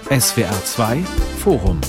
SWR 2 Forum.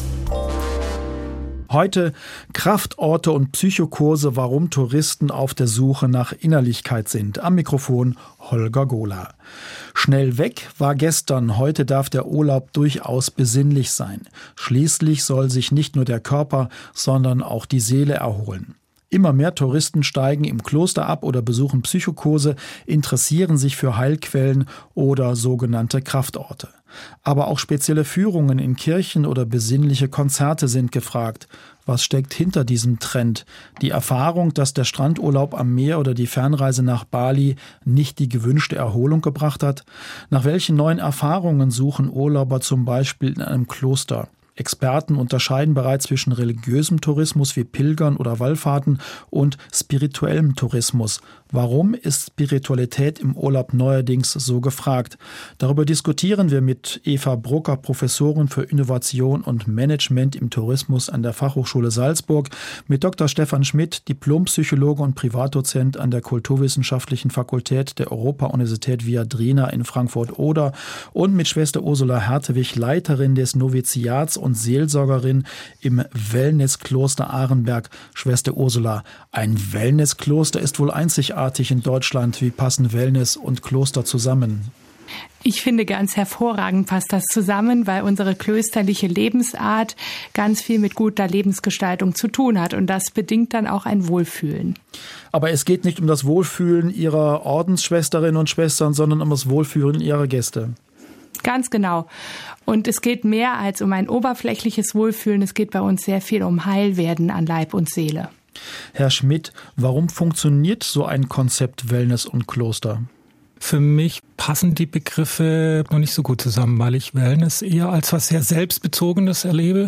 Heute Kraftorte und Psychokurse, warum Touristen auf der Suche nach Innerlichkeit sind. Am Mikrofon Holger Gohler. Schnell weg war gestern, heute darf der Urlaub durchaus besinnlich sein. Schließlich soll sich nicht nur der Körper, sondern auch die Seele erholen. Immer mehr Touristen steigen im Kloster ab oder besuchen Psychokurse, interessieren sich für Heilquellen oder sogenannte Kraftorte. Aber auch spezielle Führungen in Kirchen oder besinnliche Konzerte sind gefragt. Was steckt hinter diesem Trend? Die Erfahrung, dass der Strandurlaub am Meer oder die Fernreise nach Bali nicht die gewünschte Erholung gebracht hat? Nach welchen neuen Erfahrungen suchen Urlauber zum Beispiel in einem Kloster? Experten unterscheiden bereits zwischen religiösem Tourismus wie Pilgern oder Wallfahrten und spirituellem Tourismus. Warum ist Spiritualität im Urlaub neuerdings so gefragt? Darüber diskutieren wir mit Eva Brucker, Professorin für Innovation und Management im Tourismus an der Fachhochschule Salzburg, mit Dr. Stefan Schmidt, Diplompsychologe und Privatdozent an der Kulturwissenschaftlichen Fakultät der Europa-Universität Viadrina in Frankfurt-Oder und mit Schwester Ursula Hertewig, Leiterin des Noviziats und Seelsorgerin im Wellnesskloster Arenberg. Schwester Ursula, ein Wellnesskloster ist wohl einzigartig in Deutschland. Wie passen Wellness und Kloster zusammen? Ich finde, ganz hervorragend passt das zusammen, weil unsere klösterliche Lebensart ganz viel mit guter Lebensgestaltung zu tun hat. Und das bedingt dann auch ein Wohlfühlen. Aber es geht nicht um das Wohlfühlen Ihrer Ordensschwesterinnen und Schwestern, sondern um das Wohlfühlen Ihrer Gäste. Ganz genau. Und es geht mehr als um ein oberflächliches Wohlfühlen. Es geht bei uns sehr viel um Heilwerden an Leib und Seele. Herr Schmidt, warum funktioniert so ein Konzept Wellness und Kloster? Für mich passen die Begriffe noch nicht so gut zusammen, weil ich Wellness eher als was sehr Selbstbezogenes erlebe.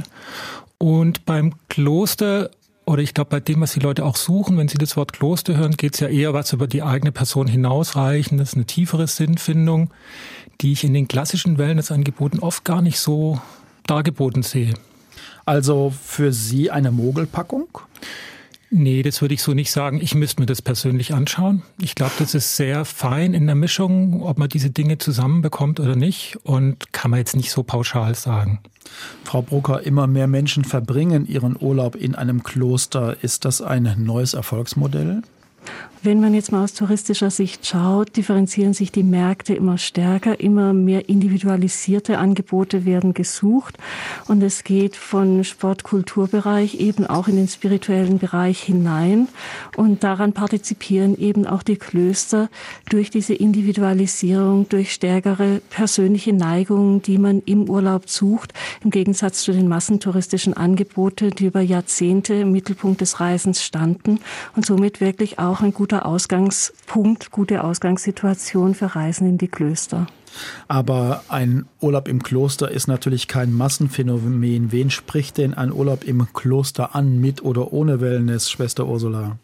Und beim Kloster, oder ich glaube bei dem, was die Leute auch suchen, wenn sie das Wort Kloster hören, geht es ja eher was über die eigene Person hinausreichen. Das ist eine tiefere Sinnfindung, die ich in den klassischen Wellnessangeboten oft gar nicht so dargeboten sehe. Also für Sie eine Mogelpackung? Nee, das würde ich so nicht sagen. Ich müsste mir das persönlich anschauen. Ich glaube, das ist sehr fein in der Mischung, ob man diese Dinge zusammenbekommt oder nicht. Und kann man jetzt nicht so pauschal sagen. Frau Brucker, immer mehr Menschen verbringen ihren Urlaub in einem Kloster. Ist das ein neues Erfolgsmodell? Wenn man jetzt mal aus touristischer Sicht schaut, differenzieren sich die Märkte immer stärker, immer mehr individualisierte Angebote werden gesucht und es geht von Sport-Kulturbereich eben auch in den spirituellen Bereich hinein und daran partizipieren eben auch die Klöster durch diese Individualisierung, durch stärkere persönliche Neigungen, die man im Urlaub sucht, im Gegensatz zu den massentouristischen Angeboten, die über Jahrzehnte im Mittelpunkt des Reisens standen und somit wirklich auch ein guter Ausgangspunkt, gute Ausgangssituation für Reisen in die Klöster. Aber ein Urlaub im Kloster ist natürlich kein Massenphänomen. Wen spricht denn ein Urlaub im Kloster an, mit oder ohne Wellness, Schwester Ursula?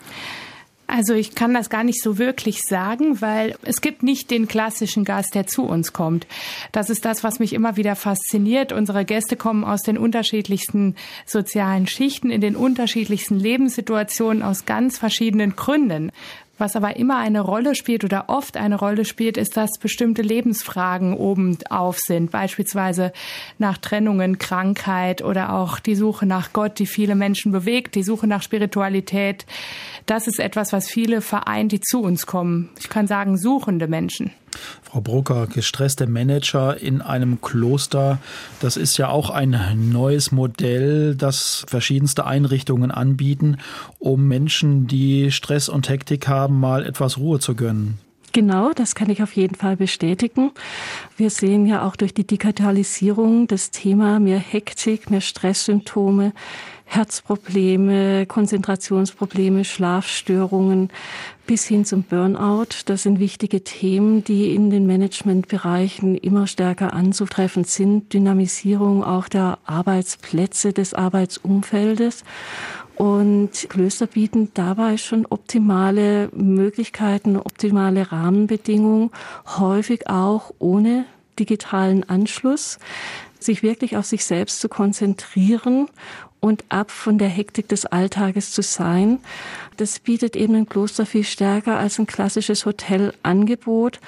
Also ich kann das gar nicht so wirklich sagen, weil es gibt nicht den klassischen Gast, der zu uns kommt. Das ist das, was mich immer wieder fasziniert. Unsere Gäste kommen aus den unterschiedlichsten sozialen Schichten, in den unterschiedlichsten Lebenssituationen aus ganz verschiedenen Gründen. Was aber immer eine Rolle spielt oder oft eine Rolle spielt, ist, dass bestimmte Lebensfragen obenauf sind. Beispielsweise nach Trennungen, Krankheit oder auch die Suche nach Gott, die viele Menschen bewegt, die Suche nach Spiritualität. Das ist etwas, was viele vereint, die zu uns kommen. Ich kann sagen, suchende Menschen. Frau Brucker, gestresste Manager in einem Kloster, das ist ja auch ein neues Modell, das verschiedenste Einrichtungen anbieten, um Menschen, die Stress und Hektik haben, mal etwas Ruhe zu gönnen. Genau, das kann ich auf jeden Fall bestätigen. Wir sehen ja auch durch die Digitalisierung das Thema mehr Hektik, mehr Stresssymptome, Herzprobleme, Konzentrationsprobleme, Schlafstörungen bis hin zum Burnout. Das sind wichtige Themen, die in den Managementbereichen immer stärker anzutreffen sind. Dynamisierung auch der Arbeitsplätze, des Arbeitsumfeldes. Und Klöster bieten dabei schon optimale Möglichkeiten, optimale Rahmenbedingungen, häufig auch ohne digitalen Anschluss, sich wirklich auf sich selbst zu konzentrieren und ab von der Hektik des Alltages zu sein. Das bietet eben ein Kloster viel stärker als ein klassisches Hotelangebot.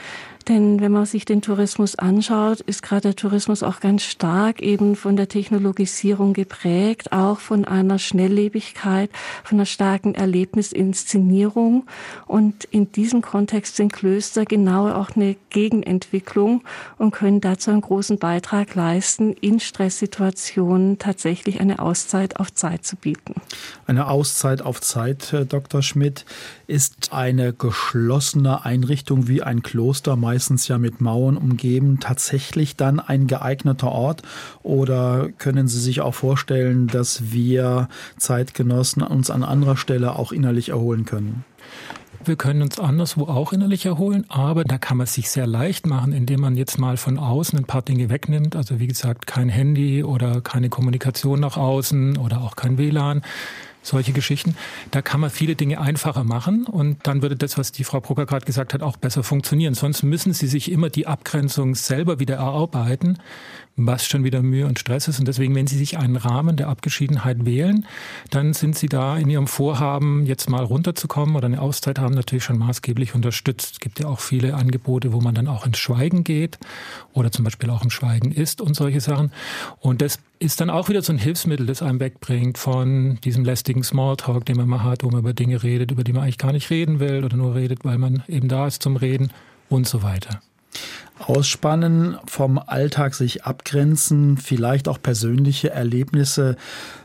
Denn wenn man sich den Tourismus anschaut, ist gerade der Tourismus auch ganz stark eben von der Technologisierung geprägt, auch von einer Schnelllebigkeit, von einer starken Erlebnisinszenierung. Und in diesem Kontext sind Klöster genau auch eine Gegenentwicklung und können dazu einen großen Beitrag leisten, in Stresssituationen tatsächlich eine Auszeit auf Zeit zu bieten. Eine Auszeit auf Zeit, Dr. Schmidt, ist eine geschlossene Einrichtung wie ein Kloster, meistens ja mit Mauern umgeben, tatsächlich dann ein geeigneter Ort? Oder können Sie sich auch vorstellen, dass wir Zeitgenossen uns an anderer Stelle auch innerlich erholen können? Wir können uns anderswo auch innerlich erholen, aber da kann man es sich sehr leicht machen, indem man jetzt mal von außen ein paar Dinge wegnimmt. Also wie gesagt, kein Handy oder keine Kommunikation nach außen oder auch kein WLAN. Solche Geschichten. Da kann man viele Dinge einfacher machen und dann würde das, was die Frau Brucker gerade gesagt hat, auch besser funktionieren. Sonst müssen Sie sich immer die Abgrenzung selber wieder erarbeiten, was schon wieder Mühe und Stress ist. Und deswegen, wenn Sie sich einen Rahmen der Abgeschiedenheit wählen, dann sind Sie da in Ihrem Vorhaben, jetzt mal runterzukommen oder eine Auszeit haben, natürlich schon maßgeblich unterstützt. Es gibt ja auch viele Angebote, wo man dann auch ins Schweigen geht oder zum Beispiel auch im Schweigen ist und solche Sachen. Und das ist dann auch wieder so ein Hilfsmittel, das einem wegbringt von diesem lästigen Smalltalk, den man mal hat, wo man über Dinge redet, über die man eigentlich gar nicht reden will oder nur redet, weil man eben da ist zum Reden und so weiter. Ausspannen, vom Alltag sich abgrenzen, vielleicht auch persönliche Erlebnisse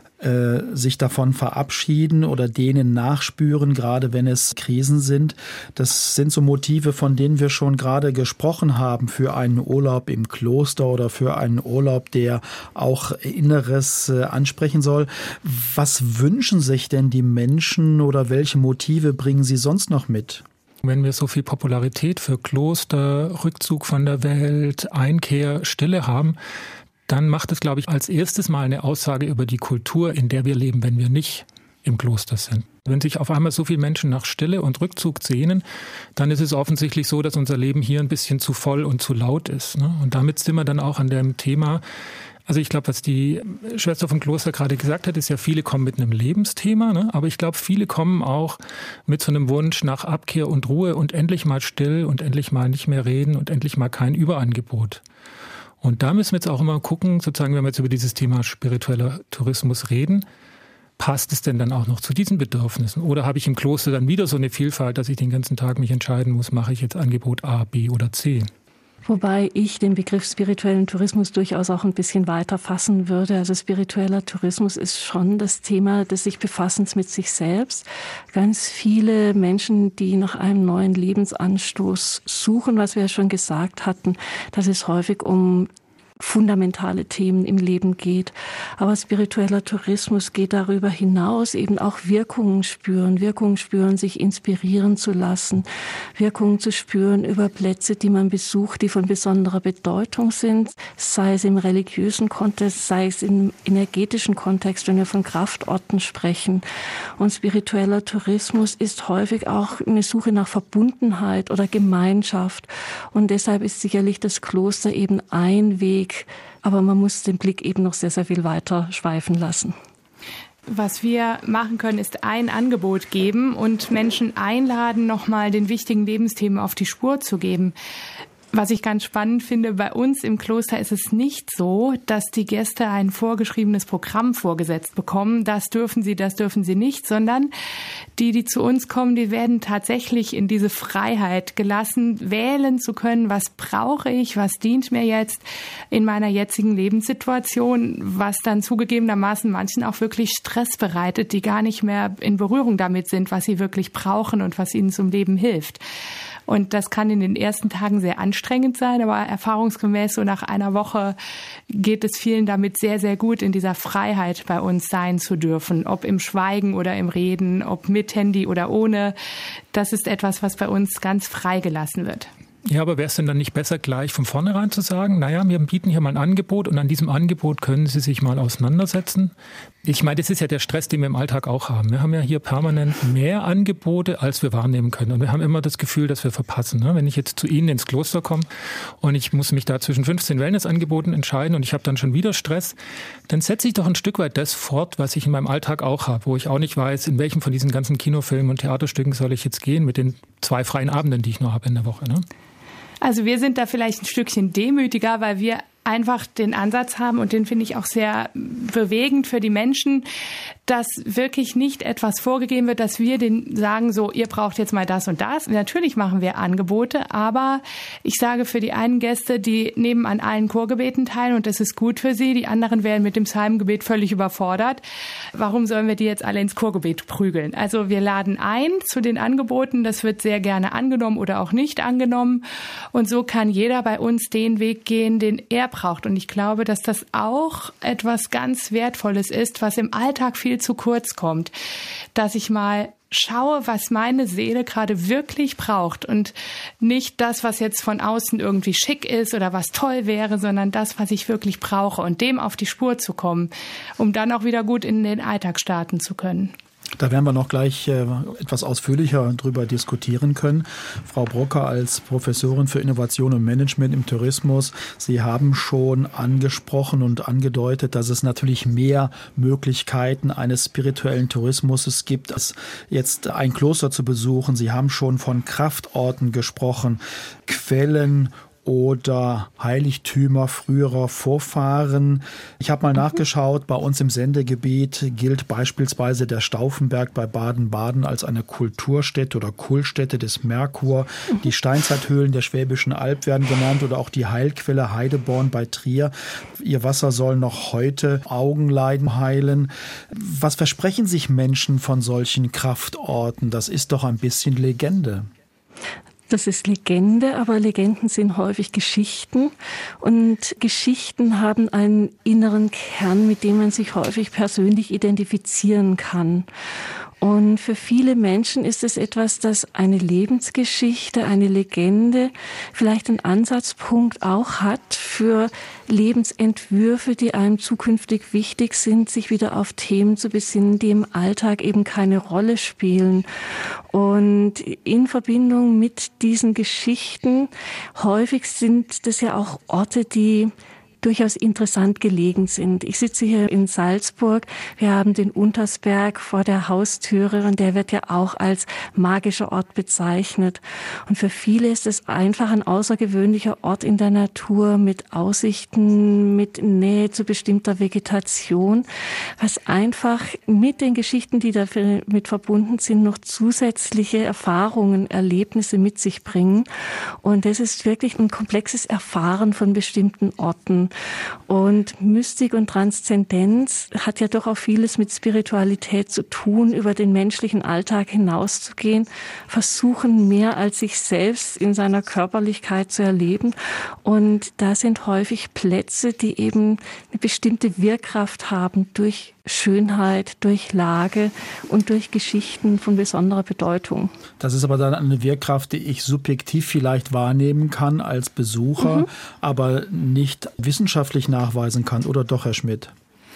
sich davon verabschieden oder denen nachspüren, gerade wenn es Krisen sind. Das sind so Motive, von denen wir schon gerade gesprochen haben, für einen Urlaub im Kloster oder für einen Urlaub, der auch Inneres ansprechen soll. Was wünschen sich denn die Menschen oder welche Motive bringen sie sonst noch mit? Wenn wir so viel Popularität für Kloster, Rückzug von der Welt, Einkehr, Stille haben, dann macht es, glaube ich, als erstes mal eine Aussage über die Kultur, in der wir leben, wenn wir nicht im Kloster sind. Wenn sich auf einmal so viele Menschen nach Stille und Rückzug sehnen, dann ist es offensichtlich so, dass unser Leben hier ein bisschen zu voll und zu laut ist. Und damit sind wir dann auch an dem Thema. Also ich glaube, was die Schwester vom Kloster gerade gesagt hat, ist ja, viele kommen mit einem Lebensthema, aber ich glaube, viele kommen auch mit so einem Wunsch nach Abkehr und Ruhe und endlich mal still und endlich mal nicht mehr reden und endlich mal kein Überangebot. Und da müssen wir jetzt auch immer gucken, sozusagen, wenn wir jetzt über dieses Thema spiritueller Tourismus reden, passt es denn dann auch noch zu diesen Bedürfnissen? Oder habe ich im Kloster dann wieder so eine Vielfalt, dass ich den ganzen Tag mich entscheiden muss, mache ich jetzt Angebot A, B oder C? Wobei ich den Begriff spirituellen Tourismus durchaus auch ein bisschen weiter fassen würde. Also spiritueller Tourismus ist schon das Thema des sich Befassens mit sich selbst. Ganz viele Menschen, die nach einem neuen Lebensanstoß suchen, was wir ja schon gesagt hatten, dass es häufig um fundamentale Themen im Leben geht. Aber spiritueller Tourismus geht darüber hinaus, eben auch Wirkungen spüren, sich inspirieren zu lassen, Wirkungen zu spüren über Plätze, die man besucht, die von besonderer Bedeutung sind, sei es im religiösen Kontext, sei es im energetischen Kontext, wenn wir von Kraftorten sprechen. Und spiritueller Tourismus ist häufig auch eine Suche nach Verbundenheit oder Gemeinschaft. Und deshalb ist sicherlich das Kloster eben ein Weg, aber man muss den Blick eben noch sehr, sehr viel weiter schweifen lassen. Was wir machen können, ist ein Angebot geben und Menschen einladen, nochmal den wichtigen Lebensthemen auf die Spur zu geben. Was ich ganz spannend finde, bei uns im Kloster ist es nicht so, dass die Gäste ein vorgeschriebenes Programm vorgesetzt bekommen. Das dürfen sie nicht, sondern die zu uns kommen, die werden tatsächlich in diese Freiheit gelassen, wählen zu können, was brauche ich, was dient mir jetzt in meiner jetzigen Lebenssituation, was dann zugegebenermaßen manchen auch wirklich Stress bereitet, die gar nicht mehr in Berührung damit sind, was sie wirklich brauchen und was ihnen zum Leben hilft. Und das kann in den ersten Tagen sehr anstrengend sein, aber erfahrungsgemäß so nach einer Woche geht es vielen damit sehr, sehr gut, in dieser Freiheit bei uns sein zu dürfen. Ob im Schweigen oder im Reden, ob mit Handy oder ohne. Das ist etwas, was bei uns ganz frei gelassen wird. Ja, aber wäre es denn dann nicht besser, gleich von vornherein zu sagen, naja, wir bieten hier mal ein Angebot und an diesem Angebot können Sie sich mal auseinandersetzen? Ich meine, das ist ja der Stress, den wir im Alltag auch haben. Wir haben ja hier permanent mehr Angebote, als wir wahrnehmen können. Und wir haben immer das Gefühl, dass wir verpassen. Wenn ich jetzt zu Ihnen ins Kloster komme und ich muss mich da zwischen 15 Wellnessangeboten entscheiden und ich habe dann schon wieder Stress, dann setze ich doch ein Stück weit das fort, was ich in meinem Alltag auch habe, wo ich auch nicht weiß, in welchem von diesen ganzen Kinofilmen und Theaterstücken soll ich jetzt gehen mit den 2 freien Abenden, die ich nur habe in der Woche. Also wir sind da vielleicht ein Stückchen demütiger, weil wir einfach den Ansatz haben, und den finde ich auch sehr bewegend für die Menschen, dass wirklich nicht etwas vorgegeben wird, dass wir denen sagen, so, ihr braucht jetzt mal das und das. Natürlich machen wir Angebote, aber ich sage für die einen Gäste, die nehmen an allen Chorgebeten teil und das ist gut für sie, die anderen werden mit dem Psalmgebet völlig überfordert. Warum sollen wir die jetzt alle ins Chorgebet prügeln? Also wir laden ein zu den Angeboten, das wird sehr gerne angenommen oder auch nicht angenommen, und so kann jeder bei uns den Weg gehen, den er braucht. Und ich glaube, dass das auch etwas ganz Wertvolles ist, was im Alltag viel zu kurz kommt, dass ich mal schaue, was meine Seele gerade wirklich braucht und nicht das, was jetzt von außen irgendwie schick ist oder was toll wäre, sondern das, was ich wirklich brauche, und dem auf die Spur zu kommen, um dann auch wieder gut in den Alltag starten zu können. Da werden wir noch gleich etwas ausführlicher drüber diskutieren können. Frau Brocker, als Professorin für Innovation und Management im Tourismus, Sie haben schon angesprochen und angedeutet, dass es natürlich mehr Möglichkeiten eines spirituellen Tourismus gibt, als jetzt ein Kloster zu besuchen. Sie haben schon von Kraftorten gesprochen, Quellen oder Heiligtümer früherer Vorfahren. Ich habe mal nachgeschaut, bei uns im Sendegebiet gilt beispielsweise der Stauffenberg bei Baden-Baden als eine Kulturstätte oder Kultstätte des Merkur. Die Steinzeithöhlen der Schwäbischen Alb werden genannt oder auch die Heilquelle Heideborn bei Trier. Ihr Wasser soll noch heute Augenleiden heilen. Was versprechen sich Menschen von solchen Kraftorten? Das ist doch ein bisschen Legende. Das ist Legende, aber Legenden sind häufig Geschichten. Und Geschichten haben einen inneren Kern, mit dem man sich häufig persönlich identifizieren kann. Und für viele Menschen ist es etwas, das eine Lebensgeschichte, eine Legende, vielleicht einen Ansatzpunkt auch hat für Lebensentwürfe, die einem zukünftig wichtig sind, sich wieder auf Themen zu besinnen, die im Alltag eben keine Rolle spielen. Und in Verbindung mit diesen Geschichten, häufig sind das ja auch Orte, die durchaus interessant gelegen sind. Ich sitze hier in Salzburg. Wir haben den Untersberg vor der Haustüre und der wird ja auch als magischer Ort bezeichnet. Und für viele ist es einfach ein außergewöhnlicher Ort in der Natur mit Aussichten, mit Nähe zu bestimmter Vegetation, was einfach mit den Geschichten, die damit verbunden sind, noch zusätzliche Erfahrungen, Erlebnisse mit sich bringen. Und das ist wirklich ein komplexes Erfahren von bestimmten Orten. Und Mystik und Transzendenz hat ja doch auch vieles mit Spiritualität zu tun, über den menschlichen Alltag hinauszugehen, versuchen mehr als sich selbst in seiner Körperlichkeit zu erleben. Und da sind häufig Plätze, die eben eine bestimmte Wirkkraft haben durch Schönheit, durch Lage und durch Geschichten von besonderer Bedeutung. Das ist aber dann eine Wirkkraft, die ich subjektiv vielleicht wahrnehmen kann als Besucher, aber nicht wissenschaftlich nachweisen kann, oder doch, Herr Schmidt?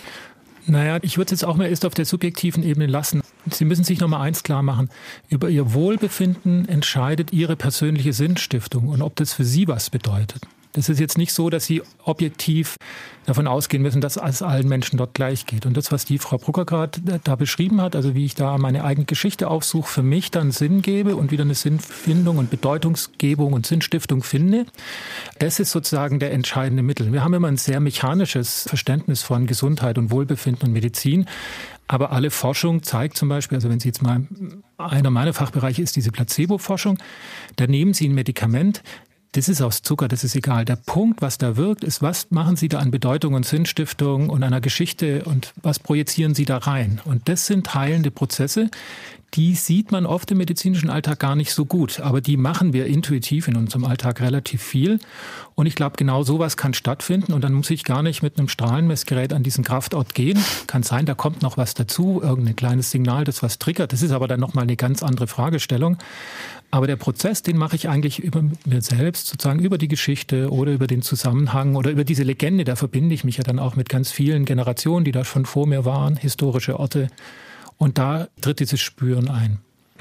Naja, ich würde es jetzt auch mal erst auf der subjektiven Ebene lassen. Sie müssen sich noch mal eins klar machen. Über Ihr Wohlbefinden entscheidet Ihre persönliche Sinnstiftung und ob das für Sie was bedeutet. Das ist jetzt nicht so, dass Sie objektiv davon ausgehen müssen, dass es allen Menschen dort gleich geht. Und das, was die Frau Brucker gerade da beschrieben hat, also wie ich da meine eigene Geschichte aufsuche, für mich dann Sinn gebe und wieder eine Sinnfindung und Bedeutungsgebung und Sinnstiftung finde, das ist sozusagen der entscheidende Mittel. Wir haben immer ein sehr mechanisches Verständnis von Gesundheit und Wohlbefinden und Medizin. Aber alle Forschung zeigt zum Beispiel, also wenn Sie jetzt mal, einer meiner Fachbereiche ist diese Placebo-Forschung, da nehmen Sie ein Medikament, das ist aus Zucker, das ist egal. Der Punkt, was da wirkt, ist, was machen Sie da an Bedeutung und Sinnstiftung und einer Geschichte und was projizieren Sie da rein? Und das sind heilende Prozesse, die sieht man oft im medizinischen Alltag gar nicht so gut. Aber die machen wir intuitiv in unserem Alltag relativ viel. Und ich glaube, genau sowas kann stattfinden. Und dann muss ich gar nicht mit einem Strahlenmessgerät an diesen Kraftort gehen. Kann sein, da kommt noch was dazu, irgendein kleines Signal, das was triggert. Das ist aber dann nochmal eine ganz andere Fragestellung. Aber der Prozess, den mache ich eigentlich über mir selbst, sozusagen über die Geschichte oder über den Zusammenhang oder über diese Legende. Da verbinde ich mich ja dann auch mit ganz vielen Generationen, die da schon vor mir waren, historische Orte. Und da tritt dieses Spüren ein.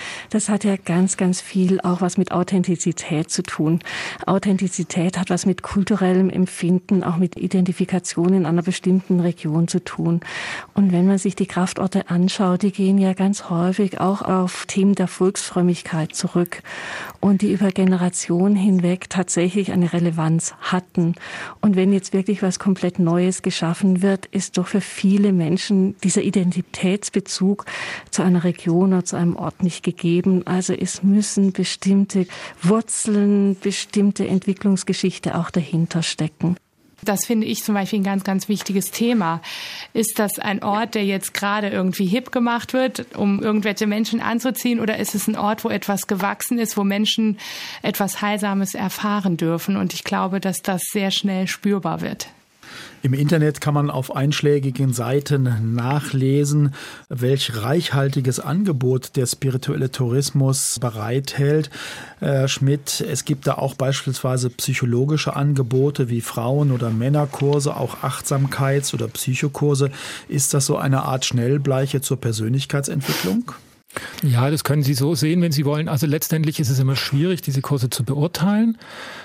das hat ja ganz, ganz viel auch was mit Authentizität zu tun. Authentizität hat was mit kulturellem Empfinden, auch mit Identifikation in einer bestimmten Region zu tun. Und wenn man sich die Kraftorte anschaut, die gehen ja ganz häufig auch auf Themen der Volksfrömmigkeit zurück und die über Generationen hinweg tatsächlich eine Relevanz hatten. Und wenn jetzt wirklich was komplett Neues geschaffen wird, ist doch für viele Menschen dieser Identitätsbezug zu einer Region oder zu einem Ort nicht gegeben. Also es müssen bestimmte Wurzeln, bestimmte Entwicklungsgeschichte auch dahinter stecken. Das finde ich zum Beispiel ein ganz, ganz wichtiges Thema. Ist das ein Ort, der jetzt gerade irgendwie hip gemacht wird, um irgendwelche Menschen anzuziehen, oder ist es ein Ort, wo etwas gewachsen ist, wo Menschen etwas Heilsames erfahren dürfen? Und ich glaube, dass das sehr schnell spürbar wird. Im Internet kann man auf einschlägigen Seiten nachlesen, welch reichhaltiges Angebot der spirituelle Tourismus bereithält. Schmidt, es gibt da auch beispielsweise psychologische Angebote wie Frauen- oder Männerkurse, auch Achtsamkeits- oder Psychokurse. Ist das so eine Art Schnellbleiche zur Persönlichkeitsentwicklung? Ja, das können Sie so sehen, wenn Sie wollen. Also letztendlich ist es immer schwierig, diese Kurse zu beurteilen.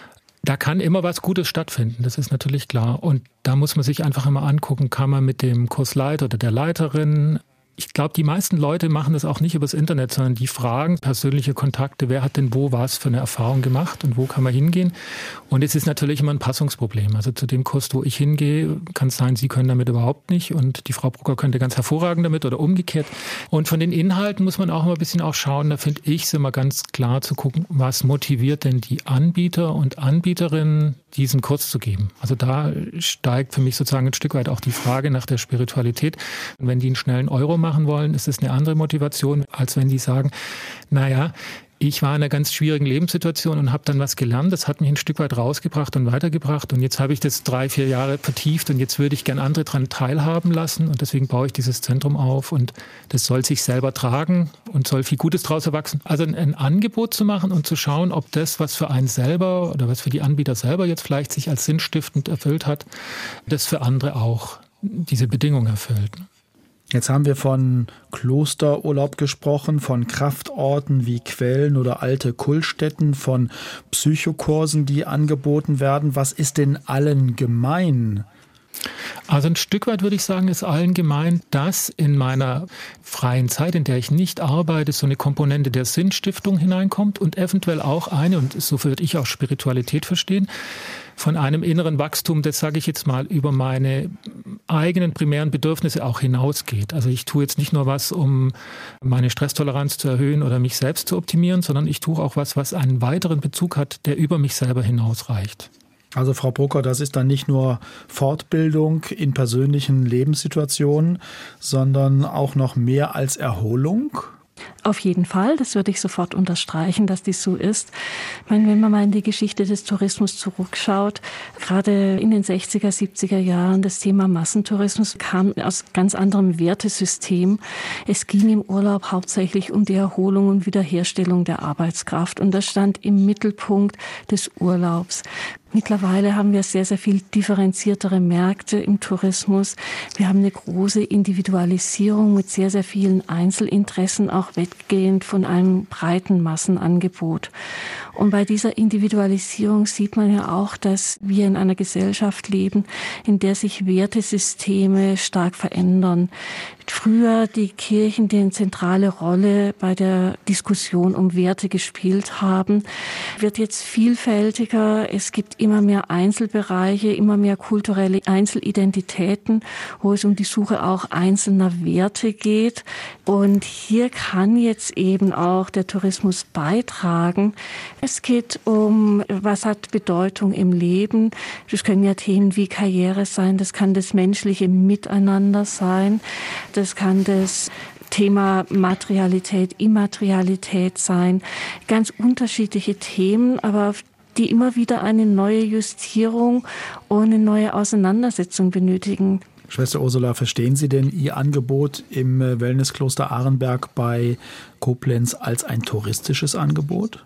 Da kann immer was Gutes stattfinden, das ist natürlich klar. Und da muss man sich einfach immer angucken, kann man mit dem Kursleiter oder der Leiterin, ich glaube, die meisten Leute machen das auch nicht übers Internet, sondern die fragen persönliche Kontakte, wer hat denn wo was für eine Erfahrung gemacht und wo kann man hingehen. Und es ist natürlich immer ein Passungsproblem. Also zu dem Kurs, wo ich hingehe, kann es sein, Sie können damit überhaupt nicht und die Frau Brucker könnte ganz hervorragend damit oder umgekehrt. Und von den Inhalten muss man auch immer ein bisschen auch schauen, da finde ich es immer ganz klar zu gucken, was motiviert denn die Anbieter und Anbieterinnen, diesen Kurs zu geben. Also da steigt für mich sozusagen ein Stück weit auch die Frage nach der Spiritualität. Und wenn die einen schnellen Euro machen wollen, ist es eine andere Motivation, als wenn die sagen, naja, ich war in einer ganz schwierigen Lebenssituation und habe dann was gelernt. Das hat mich ein Stück weit rausgebracht und weitergebracht. Und jetzt habe ich das 3-4 Jahre vertieft und jetzt würde ich gern andere daran teilhaben lassen. Und deswegen baue ich dieses Zentrum auf und das soll sich selber tragen und soll viel Gutes draus erwachsen. Also ein Angebot zu machen und zu schauen, ob das, was für einen selber oder was für die Anbieter selber jetzt vielleicht sich als sinnstiftend erfüllt hat, das für andere auch diese Bedingung erfüllt. Jetzt haben wir von Klosterurlaub gesprochen, von Kraftorten wie Quellen oder alte Kultstätten, von Psychokursen, die angeboten werden. Was ist denn allen gemein? Also ein Stück weit würde ich sagen, ist allen gemein, dass in meiner freien Zeit, in der ich nicht arbeite, so eine Komponente der Sinnstiftung hineinkommt und eventuell auch eine, und so würde ich auch Spiritualität verstehen, von einem inneren Wachstum, das sage ich jetzt mal, über meine eigenen primären Bedürfnisse auch hinausgeht. Also ich tue jetzt nicht nur was, um meine Stresstoleranz zu erhöhen oder mich selbst zu optimieren, sondern ich tue auch was einen weiteren Bezug hat, der über mich selber hinausreicht. Also Frau Brucker, das ist dann nicht nur Fortbildung in persönlichen Lebenssituationen, sondern auch noch mehr als Erholung? Auf jeden Fall, das würde ich sofort unterstreichen, dass dies so ist. Ich meine, wenn man mal in die Geschichte des Tourismus zurückschaut, gerade in den 60er, 70er Jahren, das Thema Massentourismus kam aus ganz anderem Wertesystem. Es ging im Urlaub hauptsächlich um die Erholung und Wiederherstellung der Arbeitskraft und das stand im Mittelpunkt des Urlaubs. Mittlerweile haben wir sehr, sehr viel differenziertere Märkte im Tourismus. Wir haben eine große Individualisierung mit sehr, sehr vielen Einzelinteressen, auch weggehend von einem breiten Massenangebot. Und bei dieser Individualisierung sieht man ja auch, dass wir in einer Gesellschaft leben, in der sich Wertesysteme stark verändern. Früher die Kirchen, die eine zentrale Rolle bei der Diskussion um Werte gespielt haben, wird jetzt vielfältiger. Es gibt immer mehr Einzelbereiche, immer mehr kulturelle Einzelidentitäten, wo es um die Suche auch einzelner Werte geht. Und hier kann jetzt eben auch der Tourismus beitragen. Es geht um, was hat Bedeutung im Leben. Das können ja Themen wie Karriere sein, das kann das menschliche Miteinander sein, das kann das Thema Materialität, Immaterialität sein. Ganz unterschiedliche Themen, aber die immer wieder eine neue Justierung und eine neue Auseinandersetzung benötigen. Schwester Ursula, verstehen Sie denn Ihr Angebot im Wellnesskloster Arenberg bei Koblenz als ein touristisches Angebot?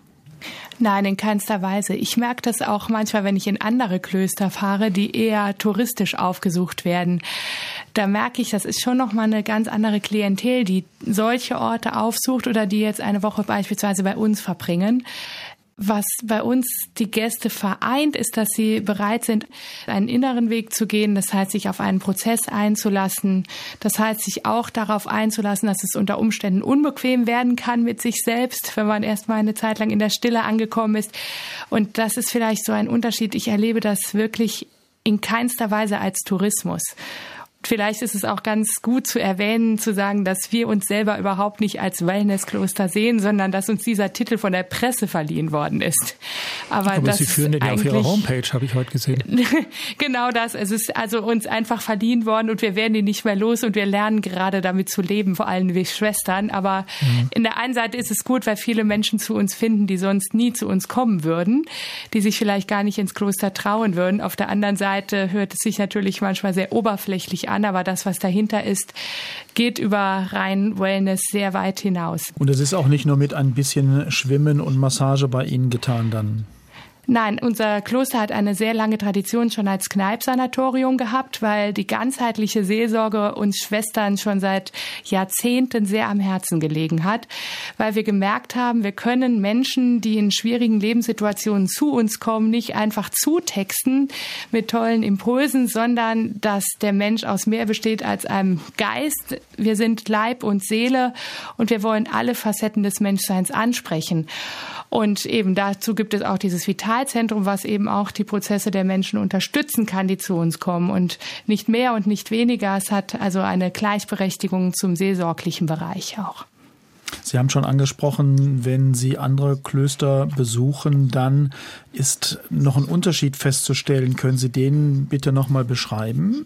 Nein, in keinster Weise. Ich merke das auch manchmal, wenn ich in andere Klöster fahre, die eher touristisch aufgesucht werden. Da merke ich, das ist schon nochmal eine ganz andere Klientel, die solche Orte aufsucht oder die jetzt eine Woche beispielsweise bei uns verbringen. Was bei uns die Gäste vereint, ist, dass sie bereit sind, einen inneren Weg zu gehen. Das heißt, sich auf einen Prozess einzulassen. Das heißt, sich auch darauf einzulassen, dass es unter Umständen unbequem werden kann mit sich selbst, wenn man erstmal eine Zeit lang in der Stille angekommen ist. Und das ist vielleicht so ein Unterschied. Ich erlebe das wirklich in keinster Weise als Tourismus. Vielleicht ist es auch ganz gut zu erwähnen, zu sagen, dass wir uns selber überhaupt nicht als Wellnesskloster sehen, sondern dass uns dieser Titel von der Presse verliehen worden ist. Aber das Sie führen den ja auf Ihrer Homepage, habe ich heute gesehen. Genau das. Es ist also uns einfach verliehen worden und wir werden ihn nicht mehr los und wir lernen gerade damit zu leben, vor allem wir Schwestern. Aber in der einen Seite ist es gut, weil viele Menschen zu uns finden, die sonst nie zu uns kommen würden, die sich vielleicht gar nicht ins Kloster trauen würden. Auf der anderen Seite hört es sich natürlich manchmal sehr oberflächlich an, aber das, was dahinter ist, geht über rein Wellness sehr weit hinaus. Und es ist auch nicht nur mit ein bisschen Schwimmen und Massage bei Ihnen getan dann? Nein, unser Kloster hat eine sehr lange Tradition schon als Kneippsanatorium gehabt, weil die ganzheitliche Seelsorge uns Schwestern schon seit Jahrzehnten sehr am Herzen gelegen hat, weil wir gemerkt haben, wir können Menschen, die in schwierigen Lebenssituationen zu uns kommen, nicht einfach zutexten mit tollen Impulsen, sondern dass der Mensch aus mehr besteht als einem Geist. Wir sind Leib und Seele und wir wollen alle Facetten des Menschseins ansprechen. Und eben dazu gibt es auch dieses Vitalzentrum, was eben auch die Prozesse der Menschen unterstützen kann, die zu uns kommen. Und nicht mehr und nicht weniger. Es hat also eine Gleichberechtigung zum seelsorglichen Bereich auch. Sie haben schon angesprochen, wenn Sie andere Klöster besuchen, dann ist noch ein Unterschied festzustellen. Können Sie den bitte noch mal beschreiben?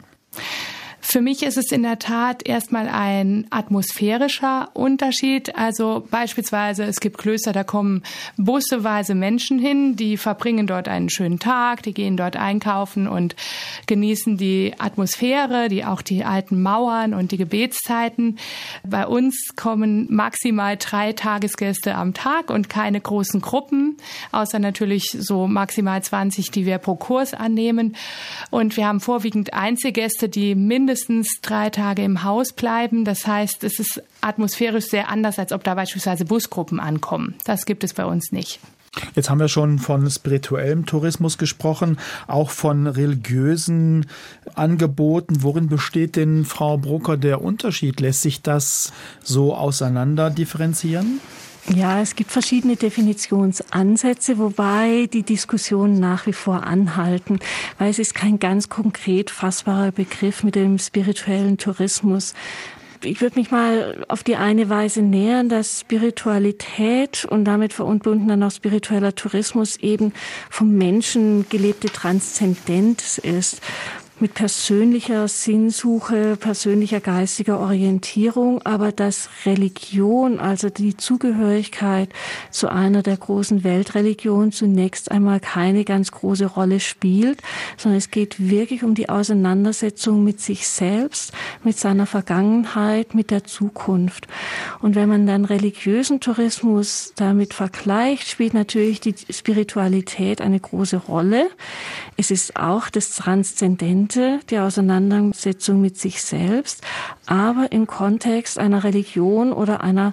Für mich ist es in der Tat erstmal ein atmosphärischer Unterschied. Also beispielsweise, es gibt Klöster, da kommen busseweise Menschen hin, die verbringen dort einen schönen Tag, die gehen dort einkaufen und genießen die Atmosphäre, auch die alten Mauern und die Gebetszeiten. Bei uns kommen maximal 3 Tagesgäste am Tag und keine großen Gruppen, außer natürlich so maximal 20, die wir pro Kurs annehmen. Und wir haben vorwiegend Einzelgäste, die mindestens 3 Tage im Haus bleiben. Das heißt, es ist atmosphärisch sehr anders, als ob da beispielsweise Busgruppen ankommen. Das gibt es bei uns nicht. Jetzt haben wir schon von spirituellem Tourismus gesprochen, auch von religiösen Angeboten. Worin besteht denn, Frau Brucker, der Unterschied? Lässt sich das so auseinander differenzieren? Ja, es gibt verschiedene Definitionsansätze, wobei die Diskussionen nach wie vor anhalten, weil es ist kein ganz konkret fassbarer Begriff mit dem spirituellen Tourismus. Ich würde mich mal auf die eine Weise nähern, dass Spiritualität und damit verbunden dann auch spiritueller Tourismus eben vom Menschen gelebte Transzendenz ist. Mit persönlicher Sinnsuche, persönlicher geistiger Orientierung, aber dass Religion, also die Zugehörigkeit zu einer der großen Weltreligionen zunächst einmal keine ganz große Rolle spielt, sondern es geht wirklich um die Auseinandersetzung mit sich selbst, mit seiner Vergangenheit, mit der Zukunft. Und wenn man dann religiösen Tourismus damit vergleicht, spielt natürlich die Spiritualität eine große Rolle. Es ist auch das Transzendente, die Auseinandersetzung mit sich selbst, aber im Kontext einer Religion oder einer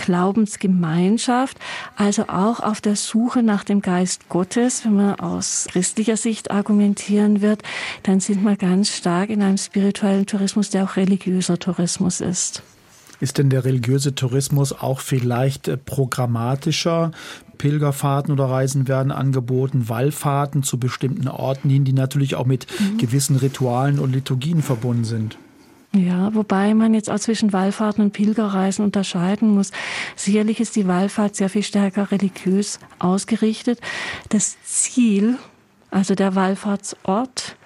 Glaubensgemeinschaft, also auch auf der Suche nach dem Geist Gottes. Wenn man aus christlicher Sicht argumentieren wird, dann sind wir ganz stark in einem spirituellen Tourismus, der auch religiöser Tourismus ist. Ist denn der religiöse Tourismus auch vielleicht programmatischer? Pilgerfahrten oder Reisen werden angeboten, Wallfahrten zu bestimmten Orten hin, die natürlich auch mit gewissen Ritualen und Liturgien verbunden sind. Ja, wobei man jetzt auch zwischen Wallfahrten und Pilgerreisen unterscheiden muss. Sicherlich ist die Wallfahrt sehr viel stärker religiös ausgerichtet. Das Ziel, also der Wallfahrtsort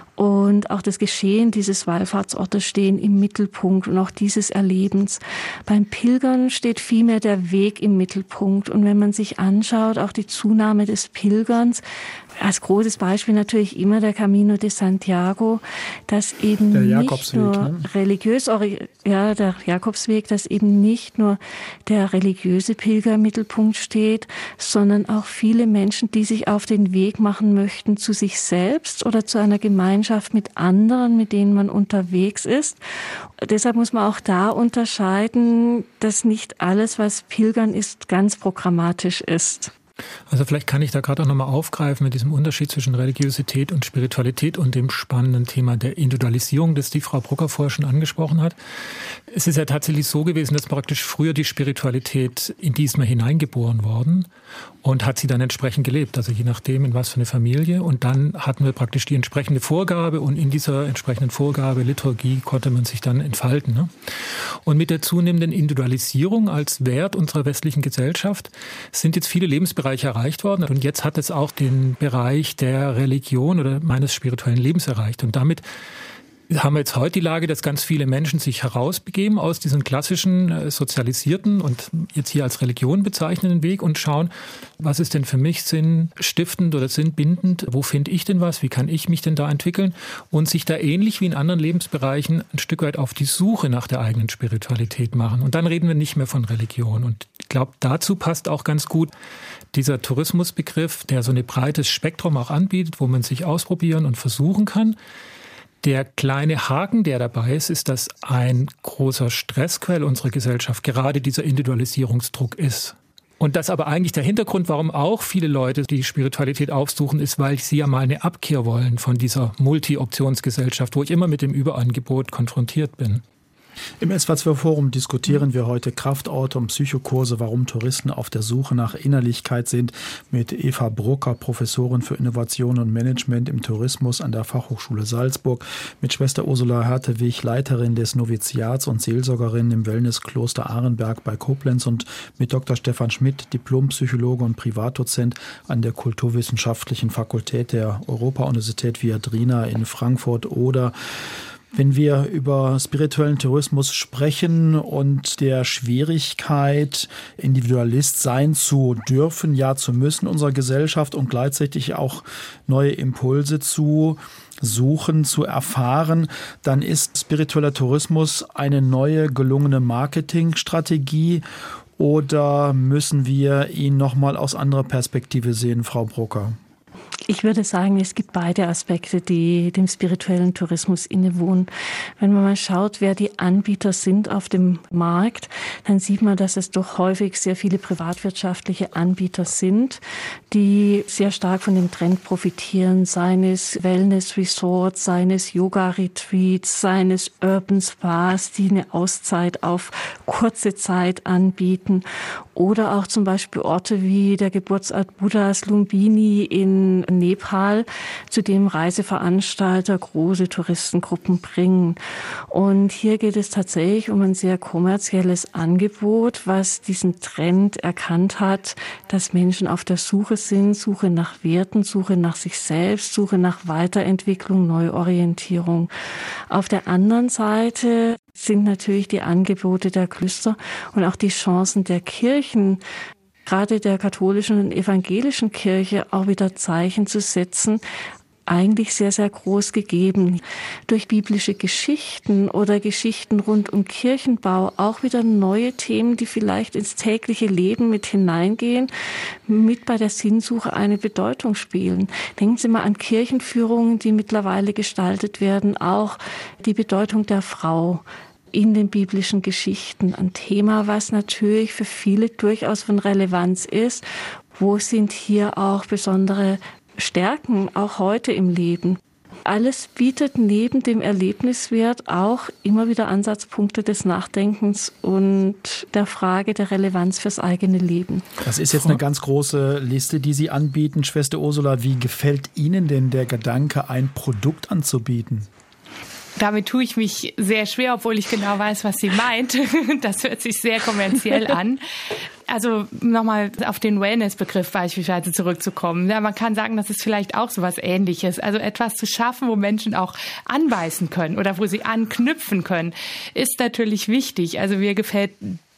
und auch das Geschehen dieses Wallfahrtsortes stehen im Mittelpunkt und auch dieses Erlebens. Beim Pilgern steht vielmehr der Weg im Mittelpunkt. Und wenn man sich anschaut, auch die Zunahme des Pilgerns, Als großes Beispiel natürlich immer der Camino de Santiago, dass eben der nicht nur der Jakobsweg, dass eben nicht nur der religiöse Pilger im Mittelpunkt steht, sondern auch viele Menschen, die sich auf den Weg machen möchten zu sich selbst oder zu einer Gemeinschaft mit anderen, mit denen man unterwegs ist. Deshalb muss man auch da unterscheiden, dass nicht alles, was Pilgern ist, ganz programmatisch ist. Also vielleicht kann ich da gerade auch nochmal aufgreifen mit diesem Unterschied zwischen Religiosität und Spiritualität und dem spannenden Thema der Individualisierung, das die Frau Brucker vorher schon angesprochen hat. Es ist ja tatsächlich so gewesen, dass praktisch früher die Spiritualität in die ist man hineingeboren worden und hat sie dann entsprechend gelebt, also je nachdem in was für eine Familie. Und dann hatten wir praktisch die entsprechende Vorgabe und in dieser entsprechenden Vorgabe, Liturgie, konnte man sich dann entfalten. Ne? Und mit der zunehmenden Individualisierung als Wert unserer westlichen Gesellschaft sind jetzt viele Lebensbereiche erreicht worden. Und jetzt hat es auch den Bereich der Religion oder meines spirituellen Lebens erreicht. Und damit haben wir jetzt heute die Lage, dass ganz viele Menschen sich herausbegeben aus diesem klassischen, sozialisierten und jetzt hier als Religion bezeichneten Weg und schauen, was ist denn für mich sinnstiftend oder sinnbindend? Wo finde ich denn was? Wie kann ich mich denn da entwickeln? Und sich da ähnlich wie in anderen Lebensbereichen ein Stück weit auf die Suche nach der eigenen Spiritualität machen. Und dann reden wir nicht mehr von Religion. Und ich glaube, dazu passt auch ganz gut dieser Tourismusbegriff, der so ein breites Spektrum auch anbietet, wo man sich ausprobieren und versuchen kann. Der kleine Haken, der dabei ist, dass ein großer Stressquell unserer Gesellschaft gerade dieser Individualisierungsdruck ist. Und das aber eigentlich der Hintergrund, warum auch viele Leute die Spiritualität aufsuchen, ist, weil sie ja mal eine Abkehr wollen von dieser Multi-Optionsgesellschaft, wo ich immer mit dem Überangebot konfrontiert bin. Im SWR2 Forum diskutieren wir heute Kraftorte und Psychokurse, warum Touristen auf der Suche nach Innerlichkeit sind, mit Eva Brucker, Professorin für Innovation und Management im Tourismus an der Fachhochschule Salzburg, mit Schwester Ursula Hertewig, Leiterin des Noviziats und Seelsorgerin im Wellnesskloster Arenberg bei Koblenz und mit Dr. Stefan Schmidt, Diplompsychologe und Privatdozent an der Kulturwissenschaftlichen Fakultät der Europa-Universität Viadrina in Frankfurt. Oder wenn wir über spirituellen Tourismus sprechen und der Schwierigkeit, Individualist sein zu dürfen, ja zu müssen in unserer Gesellschaft und gleichzeitig auch neue Impulse zu suchen, zu erfahren, dann ist spiritueller Tourismus eine neue gelungene Marketingstrategie oder müssen wir ihn nochmal aus anderer Perspektive sehen, Frau Brucker? Ich würde sagen, es gibt beide Aspekte, die dem spirituellen Tourismus innewohnen. Wenn man mal schaut, wer die Anbieter sind auf dem Markt, dann sieht man, dass es doch häufig sehr viele privatwirtschaftliche Anbieter sind, die sehr stark von dem Trend profitieren, seien es Wellness-Resorts, seien es Yoga-Retreats, seien es Urban Spas, die eine Auszeit auf kurze Zeit anbieten. Oder auch zum Beispiel Orte wie der Geburtsort Buddhas Lumbini in Nepal, zu dem Reiseveranstalter große Touristengruppen bringen. Und hier geht es tatsächlich um ein sehr kommerzielles Angebot, was diesen Trend erkannt hat, dass Menschen auf der Suche sind, Suche nach Werten, Suche nach sich selbst, Suche nach Weiterentwicklung, Neuorientierung. Auf der anderen Seite sind natürlich die Angebote der Klöster und auch die Chancen der Kirchen, gerade der katholischen und evangelischen Kirche, auch wieder Zeichen zu setzen, eigentlich sehr, sehr groß gegeben. Durch biblische Geschichten oder Geschichten rund um Kirchenbau auch wieder neue Themen, die vielleicht ins tägliche Leben mit hineingehen, mit bei der Sinnsuche eine Bedeutung spielen. Denken Sie mal an Kirchenführungen, die mittlerweile gestaltet werden, auch die Bedeutung der Frau in den biblischen Geschichten. Ein Thema, was natürlich für viele durchaus von Relevanz ist. Wo sind hier auch besondere Stärken, auch heute im Leben? Alles bietet neben dem Erlebniswert auch immer wieder Ansatzpunkte des Nachdenkens und der Frage der Relevanz fürs eigene Leben. Das ist jetzt eine ganz große Liste, die Sie anbieten. Schwester Ursula, wie gefällt Ihnen denn der Gedanke, ein Produkt anzubieten? Damit tue ich mich sehr schwer, obwohl ich genau weiß, was sie meint. Das hört sich sehr kommerziell an. Also nochmal auf den Wellness-Begriff beispielsweise zurückzukommen. Ja, man kann sagen, das ist vielleicht auch so was Ähnliches. Also etwas zu schaffen, wo Menschen auch anbeißen können oder wo sie anknüpfen können, ist natürlich wichtig. Also mir gefällt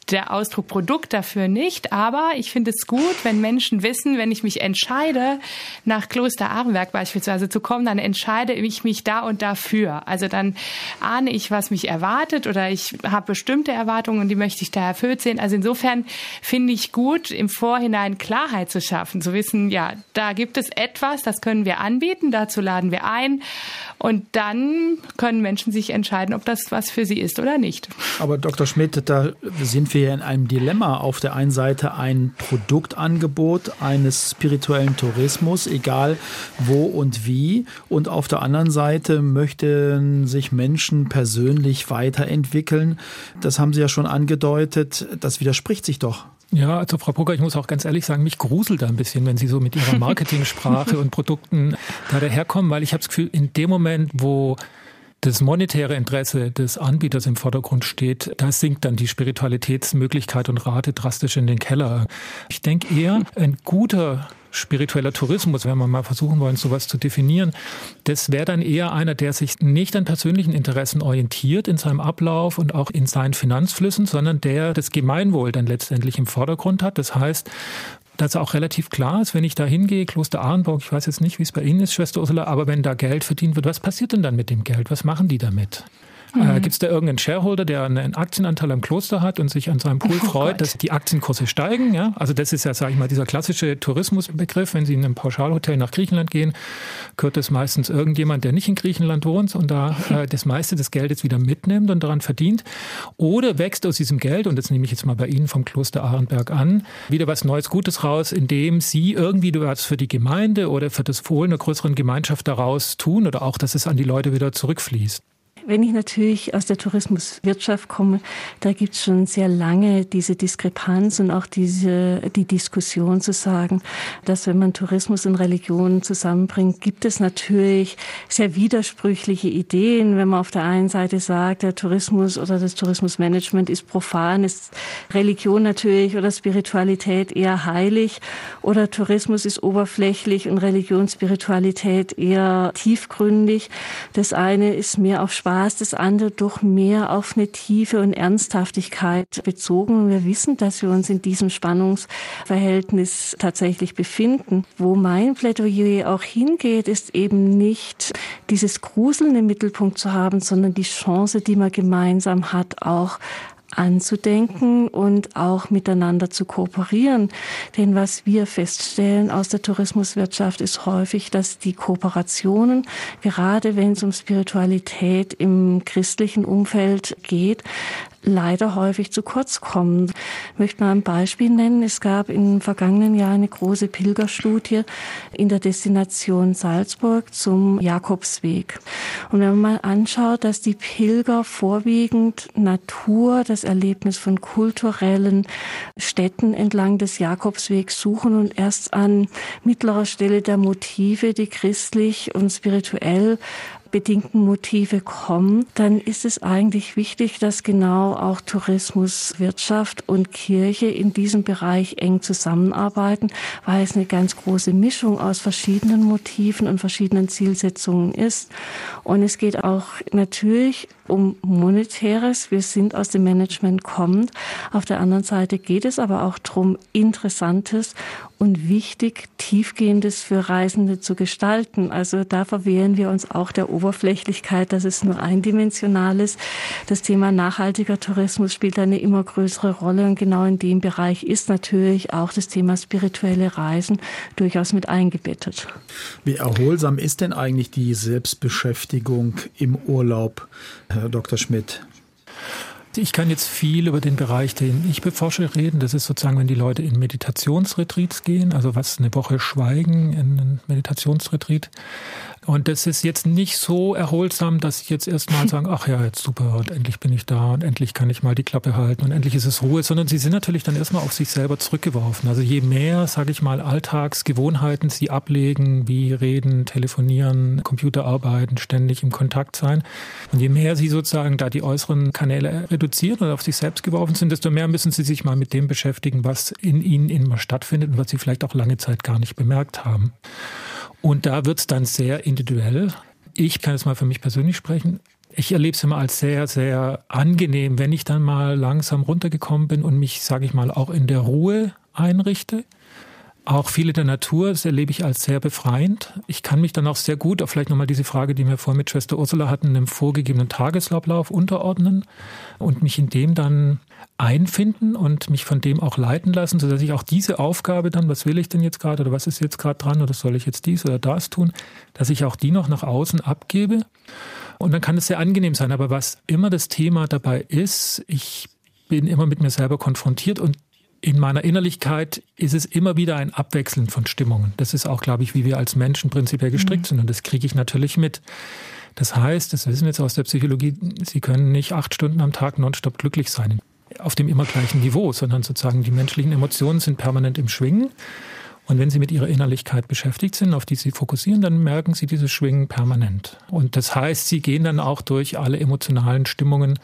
der Ausdruck Produkt dafür nicht, aber ich finde es gut, wenn Menschen wissen, wenn ich mich entscheide, nach Kloster Arenberg beispielsweise zu kommen, dann entscheide ich mich da und dafür. Also dann ahne ich, was mich erwartet oder ich habe bestimmte Erwartungen und die möchte ich da erfüllt sehen. Also insofern finde ich gut, im Vorhinein Klarheit zu schaffen, zu wissen, ja, da gibt es etwas, das können wir anbieten, dazu laden wir ein und dann können Menschen sich entscheiden, ob das was für sie ist oder nicht. Aber Dr. Schmidt, da sind wir ja in einem Dilemma. Auf der einen Seite ein Produktangebot eines spirituellen Tourismus, egal wo und wie. Und auf der anderen Seite möchten sich Menschen persönlich weiterentwickeln. Das haben Sie ja schon angedeutet. Das widerspricht sich doch. Ja, also Frau Brugger, ich muss auch ganz ehrlich sagen, mich gruselt da ein bisschen, wenn Sie so mit Ihrer Marketingsprache und Produkten da daherkommen, weil ich habe das Gefühl, in dem Moment, wo das monetäre Interesse des Anbieters im Vordergrund steht, da sinkt dann die Spiritualitätsmöglichkeit und Rate drastisch in den Keller. Ich denke eher, ein guter spiritueller Tourismus, wenn wir mal versuchen wollen, sowas zu definieren, das wäre dann eher einer, der sich nicht an persönlichen Interessen orientiert in seinem Ablauf und auch in seinen Finanzflüssen, sondern der das Gemeinwohl dann letztendlich im Vordergrund hat. Das heißt, dass auch relativ klar ist, wenn ich da hingehe, Kloster Arenberg, ich weiß jetzt nicht, wie es bei Ihnen ist, Schwester Ursula, aber wenn da Geld verdient wird, was passiert denn dann mit dem Geld? Was machen die damit? Gibt es da irgendeinen Shareholder, der einen Aktienanteil am Kloster hat und sich an seinem Pool freut, dass die Aktienkurse steigen? Ja? Also das ist ja, sage ich mal, dieser klassische Tourismusbegriff. Wenn Sie in einem Pauschalhotel nach Griechenland gehen, gehört das meistens irgendjemand, der nicht in Griechenland wohnt und da das meiste des Geldes wieder mitnimmt und daran verdient. Oder wächst aus diesem Geld, und das nehme ich jetzt mal bei Ihnen vom Kloster Arenberg an, wieder was Neues, Gutes raus, indem Sie irgendwie was für die Gemeinde oder für das Wohl einer größeren Gemeinschaft daraus tun oder auch, dass es an die Leute wieder zurückfließt. Wenn ich natürlich aus der Tourismuswirtschaft komme, da gibt es schon sehr lange diese Diskrepanz und auch die Diskussion zu sagen, dass wenn man Tourismus und Religion zusammenbringt, gibt es natürlich sehr widersprüchliche Ideen. Wenn man auf der einen Seite sagt, der Tourismus oder das Tourismusmanagement ist profan, ist Religion natürlich oder Spiritualität eher heilig oder Tourismus ist oberflächlich und Religion, Spiritualität eher tiefgründig. Das eine ist mehr auf Spaß, das andere doch mehr auf eine Tiefe und Ernsthaftigkeit bezogen. Wir wissen, dass wir uns in diesem Spannungsverhältnis tatsächlich befinden. Wo mein Plädoyer auch hingeht, ist eben nicht dieses Gruseln im Mittelpunkt zu haben, sondern die Chance, die man gemeinsam hat, auch anzudenken und auch miteinander zu kooperieren. Denn was wir feststellen aus der Tourismuswirtschaft ist häufig, dass die Kooperationen, gerade wenn es um Spiritualität im christlichen Umfeld geht, leider häufig zu kurz kommen. Ich möchte mal ein Beispiel nennen. Es gab im vergangenen Jahr eine große Pilgerstudie in der Destination Salzburg zum Jakobsweg. Und wenn man mal anschaut, dass die Pilger vorwiegend Natur, das Erlebnis von kulturellen Städten entlang des Jakobswegs suchen und erst an mittlerer Stelle der Motive, die christlich und spirituell bedingten Motive kommen, dann ist es eigentlich wichtig, dass genau auch Tourismus, Wirtschaft und Kirche in diesem Bereich eng zusammenarbeiten, weil es eine ganz große Mischung aus verschiedenen Motiven und verschiedenen Zielsetzungen ist. Und es geht auch natürlich um Monetäres. Wir sind aus dem Management kommend. Auf der anderen Seite geht es aber auch darum, Interessantes und wichtig, Tiefgehendes für Reisende zu gestalten. Also da verwehren wir uns auch der Oberflächlichkeit, dass es nur eindimensional ist. Das Thema nachhaltiger Tourismus spielt eine immer größere Rolle und genau in dem Bereich ist natürlich auch das Thema spirituelle Reisen durchaus mit eingebettet. Wie erholsam ist denn eigentlich die Selbstbeschäftigung im Urlaub, Herr Dr. Schmidt? Ich kann jetzt viel über den Bereich, den ich beforsche, reden. Das ist sozusagen, wenn die Leute in Meditationsretreats gehen, also was eine Woche schweigen in einen Meditationsretreat. Und das ist jetzt nicht so erholsam, dass ich jetzt erstmal sagen, ach ja, jetzt super und endlich bin ich da und endlich kann ich mal die Klappe halten und endlich ist es Ruhe, sondern sie sind natürlich dann erstmal auf sich selber zurückgeworfen. Also je mehr, sage ich mal, Alltagsgewohnheiten sie ablegen, wie reden, telefonieren, Computer arbeiten, ständig im Kontakt sein. Und je mehr sie sozusagen da die äußeren Kanäle reduzieren oder auf sich selbst geworfen sind, desto mehr müssen sie sich mal mit dem beschäftigen, was in ihnen immer stattfindet und was sie vielleicht auch lange Zeit gar nicht bemerkt haben. Und da wird es dann sehr individuell. Ich kann jetzt mal für mich persönlich sprechen. Ich erlebe es immer als sehr, sehr angenehm, wenn ich dann mal langsam runtergekommen bin und mich, sage ich mal, auch in der Ruhe einrichte. Auch viele der Natur, das erlebe ich als sehr befreiend. Ich kann mich dann auch sehr gut, auch vielleicht nochmal diese Frage, die wir vorhin mit Schwester Ursula hatten, einem vorgegebenen Tagesablauf unterordnen und mich in dem dann einfinden und mich von dem auch leiten lassen, sodass ich auch diese Aufgabe dann, was will ich denn jetzt gerade oder was ist jetzt gerade dran oder soll ich jetzt dies oder das tun, dass ich auch die noch nach außen abgebe. Und dann kann es sehr angenehm sein. Aber was immer das Thema dabei ist, ich bin immer mit mir selber konfrontiert und in meiner Innerlichkeit ist es immer wieder ein Abwechseln von Stimmungen. Das ist auch, glaube ich, wie wir als Menschen prinzipiell gestrickt sind. Und das kriege ich natürlich mit. Das heißt, das wissen wir jetzt aus der Psychologie, Sie können nicht 8 Stunden am Tag nonstop glücklich sein, auf dem immer gleichen Niveau, sondern sozusagen die menschlichen Emotionen sind permanent im Schwingen. Und wenn Sie mit Ihrer Innerlichkeit beschäftigt sind, auf die Sie fokussieren, dann merken Sie dieses Schwingen permanent. Und das heißt, Sie gehen dann auch durch alle emotionalen Stimmungen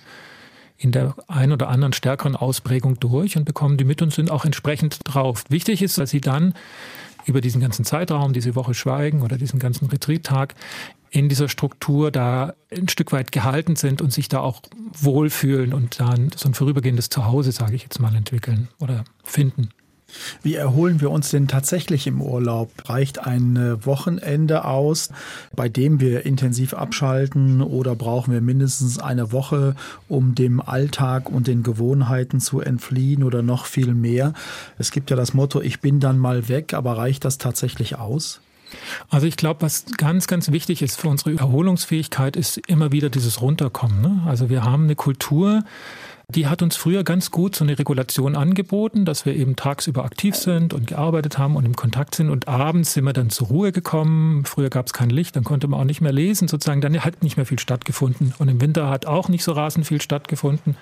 in der ein oder anderen stärkeren Ausprägung durch und bekommen die mit und sind auch entsprechend drauf. Wichtig ist, dass Sie dann über diesen ganzen Zeitraum, diese Woche Schweigen oder diesen ganzen Retreat-Tag in dieser Struktur da ein Stück weit gehalten sind und sich da auch wohlfühlen und dann so ein vorübergehendes Zuhause, sage ich jetzt mal, entwickeln oder finden. Wie erholen wir uns denn tatsächlich im Urlaub? Reicht ein Wochenende aus, bei dem wir intensiv abschalten, oder brauchen wir mindestens eine Woche, um dem Alltag und den Gewohnheiten zu entfliehen oder noch viel mehr? Es gibt ja das Motto, ich bin dann mal weg, aber reicht das tatsächlich aus? Also ich glaube, was ganz, ganz wichtig ist für unsere Erholungsfähigkeit, ist immer wieder dieses Runterkommen, ne? Also wir haben eine Kultur, die hat uns früher ganz gut so eine Regulation angeboten, dass wir eben tagsüber aktiv sind und gearbeitet haben und im Kontakt sind und abends sind wir dann zur Ruhe gekommen. Früher gab es kein Licht, dann konnte man auch nicht mehr lesen, sozusagen. Dann hat nicht mehr viel stattgefunden und im Winter hat auch nicht so rasend viel stattgefunden.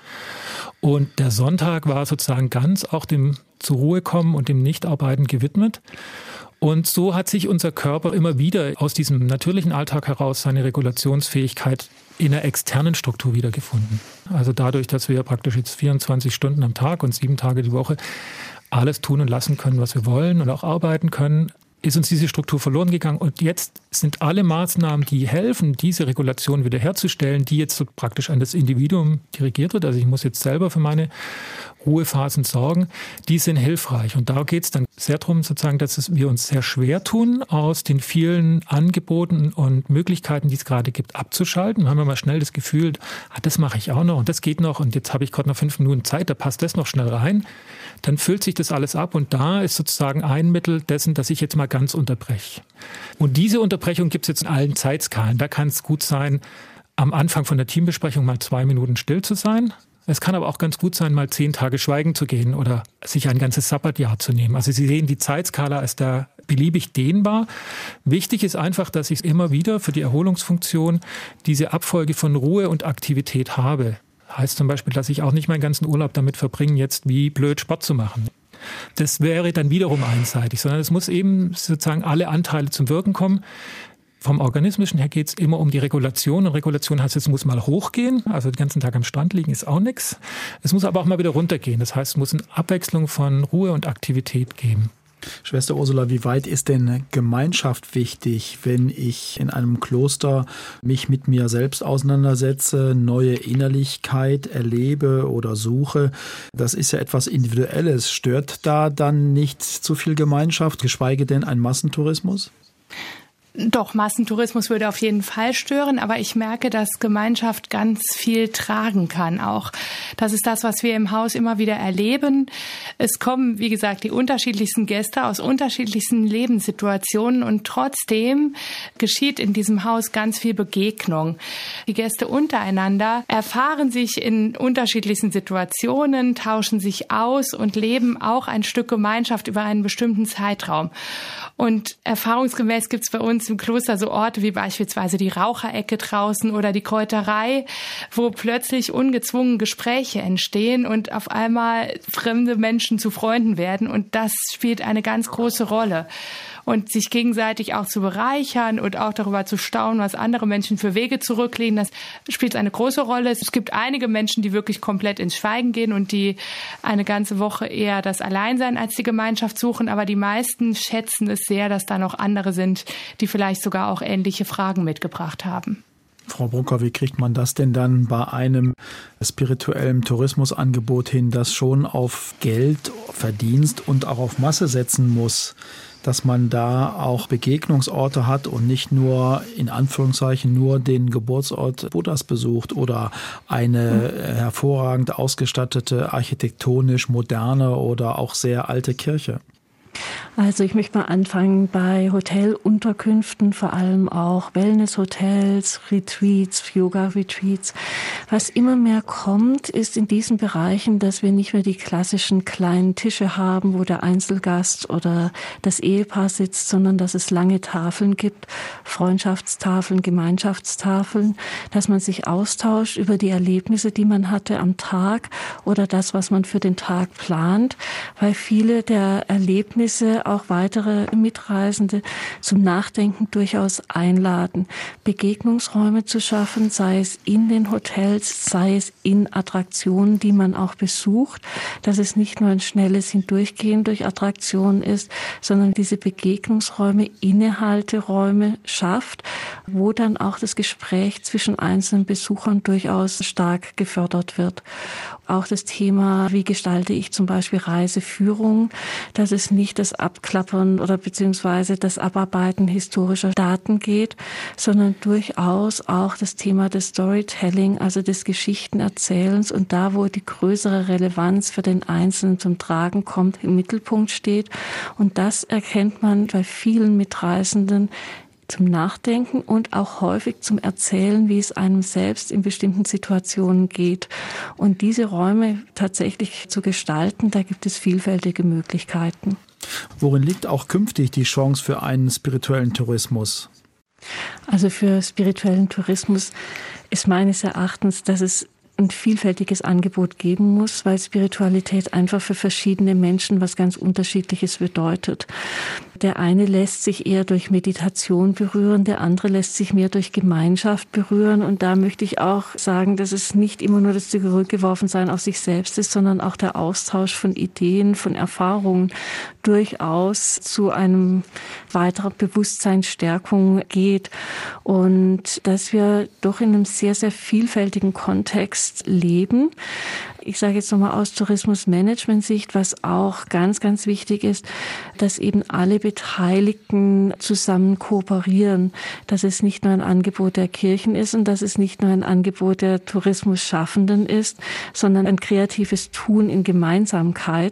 Und der Sonntag war sozusagen ganz auch dem zur Ruhe kommen und dem Nichtarbeiten gewidmet. Und so hat sich unser Körper immer wieder aus diesem natürlichen Alltag heraus seine Regulationsfähigkeit in einer externen Struktur wiedergefunden. Also dadurch, dass wir praktisch jetzt 24 Stunden am Tag und 7 Tage die Woche alles tun und lassen können, was wir wollen und auch arbeiten können, ist uns diese Struktur verloren gegangen. Und jetzt sind alle Maßnahmen, die helfen, diese Regulation wiederherzustellen, die jetzt so praktisch an das Individuum dirigiert wird. Also ich muss jetzt selber für meine Ruhephasen sorgen, die sind hilfreich. Und da geht es dann sehr darum, sozusagen, dass wir uns sehr schwer tun, aus den vielen Angeboten und Möglichkeiten, die es gerade gibt, abzuschalten. Dann haben wir mal schnell das Gefühl, das mache ich auch noch und das geht noch und jetzt habe ich gerade noch 5 Minuten Zeit, da passt das noch schnell rein. Dann füllt sich das alles ab und da ist sozusagen ein Mittel dessen, dass ich jetzt mal ganz unterbreche. Und diese Unterbrechung gibt es jetzt in allen Zeitskalen. Da kann es gut sein, am Anfang von der Teambesprechung mal 2 Minuten still zu sein. Es kann aber auch ganz gut sein, mal 10 Tage schweigen zu gehen oder sich ein ganzes Sabbatjahr zu nehmen. Also Sie sehen, die Zeitskala ist da beliebig dehnbar. Wichtig ist einfach, dass ich immer wieder für die Erholungsfunktion diese Abfolge von Ruhe und Aktivität habe. Heißt zum Beispiel, dass ich auch nicht meinen ganzen Urlaub damit verbringe, jetzt wie blöd Sport zu machen. Das wäre dann wiederum einseitig, sondern es muss eben sozusagen alle Anteile zum Wirken kommen. Vom Organismischen her geht es immer um die Regulation. Und Regulation heißt, es muss mal hochgehen. Also den ganzen Tag am Strand liegen ist auch nichts. Es muss aber auch mal wieder runtergehen. Das heißt, es muss eine Abwechslung von Ruhe und Aktivität geben. Schwester Ursula, wie weit ist denn Gemeinschaft wichtig, wenn ich in einem Kloster mich mit mir selbst auseinandersetze, neue Innerlichkeit erlebe oder suche? Das ist ja etwas Individuelles. Stört da dann nicht zu viel Gemeinschaft, geschweige denn ein Massentourismus? Doch, Massentourismus würde auf jeden Fall stören, aber ich merke, dass Gemeinschaft ganz viel tragen kann auch. Das ist das, was wir im Haus immer wieder erleben. Es kommen, wie gesagt, die unterschiedlichsten Gäste aus unterschiedlichsten Lebenssituationen und trotzdem geschieht in diesem Haus ganz viel Begegnung. Die Gäste untereinander erfahren sich in unterschiedlichsten Situationen, tauschen sich aus und leben auch ein Stück Gemeinschaft über einen bestimmten Zeitraum. Und erfahrungsgemäß gibt es bei uns im Kloster so Orte wie beispielsweise die Raucherecke draußen oder die Kräuterei, wo plötzlich ungezwungen Gespräche entstehen und auf einmal fremde Menschen zu Freunden werden. Und das spielt eine ganz große Rolle. und sich gegenseitig auch zu bereichern und auch darüber zu staunen, was andere Menschen für Wege zurücklegen. Das spielt eine große Rolle. Es gibt einige Menschen, die wirklich komplett ins Schweigen gehen und die eine ganze Woche eher das Alleinsein als die Gemeinschaft suchen. Aber die meisten schätzen es sehr, dass da noch andere sind, die vielleicht sogar auch ähnliche Fragen mitgebracht haben. Frau Brucker, wie kriegt man das denn dann bei einem spirituellen Tourismusangebot hin, das schon auf Geld, Verdienst und auch auf Masse setzen muss, dass man da auch Begegnungsorte hat und nicht nur, in Anführungszeichen, nur den Geburtsort Buddhas besucht oder eine hervorragend ausgestattete, architektonisch moderne oder auch sehr alte Kirche? Also ich möchte mal anfangen bei Hotelunterkünften, vor allem auch Wellnesshotels, Retreats, Yoga-Retreats. Was immer mehr kommt, ist in diesen Bereichen, dass wir nicht mehr die klassischen kleinen Tische haben, wo der Einzelgast oder das Ehepaar sitzt, sondern dass es lange Tafeln gibt, Freundschaftstafeln, Gemeinschaftstafeln, dass man sich austauscht über die Erlebnisse, die man hatte am Tag oder das, was man für den Tag plant, weil viele der Erlebnisse auch weitere Mitreisende zum Nachdenken durchaus einladen, Begegnungsräume zu schaffen, sei es in den Hotels, sei es in Attraktionen, die man auch besucht, dass es nicht nur ein schnelles Hindurchgehen durch Attraktionen ist, sondern diese Begegnungsräume, Innehalteräume schafft, wo dann auch das Gespräch zwischen einzelnen Besuchern durchaus stark gefördert wird. Auch das Thema, wie gestalte ich zum Beispiel Reiseführung, dass es nicht das Abklappern oder beziehungsweise das Abarbeiten historischer Daten geht, sondern durchaus auch das Thema des Storytelling, also des Geschichtenerzählens und da, wo die größere Relevanz für den Einzelnen zum Tragen kommt, im Mittelpunkt steht. Und das erkennt man bei vielen Mitreisenden zum Nachdenken und auch häufig zum Erzählen, wie es einem selbst in bestimmten Situationen geht. Und diese Räume tatsächlich zu gestalten, da gibt es vielfältige Möglichkeiten. Worin liegt auch künftig die Chance für einen spirituellen Tourismus? Also für spirituellen Tourismus ist meines Erachtens, dass es ein vielfältiges Angebot geben muss, weil Spiritualität einfach für verschiedene Menschen was ganz Unterschiedliches bedeutet. Der eine lässt sich eher durch Meditation berühren, der andere lässt sich mehr durch Gemeinschaft berühren. Und da möchte ich auch sagen, dass es nicht immer nur das Zurückgeworfensein auf sich selbst ist, sondern auch der Austausch von Ideen, von Erfahrungen durchaus zu einem weiteren Bewusstseinsstärkung geht. Und dass wir doch in einem sehr, sehr vielfältigen Kontext leben. Ich sage jetzt nochmal aus Tourismusmanagement-Sicht, was auch ganz, ganz wichtig ist, dass eben alle Beteiligten zusammen kooperieren, dass es nicht nur ein Angebot der Kirchen ist und dass es nicht nur ein Angebot der Tourismusschaffenden ist, sondern ein kreatives Tun in Gemeinsamkeit.